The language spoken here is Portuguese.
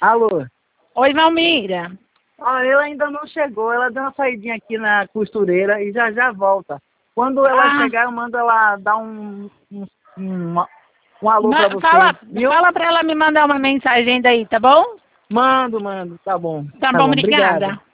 Alô? Oi, Valmira. Ela ainda não chegou, ela deu uma saidinha aqui na costureira e já já volta. Quando ela chegar, eu mando ela dar um alô pra você. Fala pra ela me mandar uma mensagem daí, tá bom? Mando, tá bom. Tá bom, obrigada. Obrigado.